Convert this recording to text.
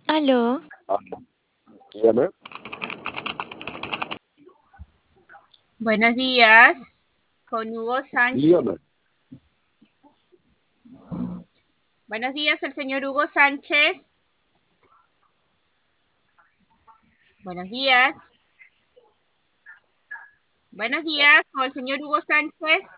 Aló, Ah, dígame. Buenos días, con Hugo Sánchez. Dígame. Buenos días, el señor Hugo Sánchez. Buenos días. Buenos días, con el señor Hugo Sánchez.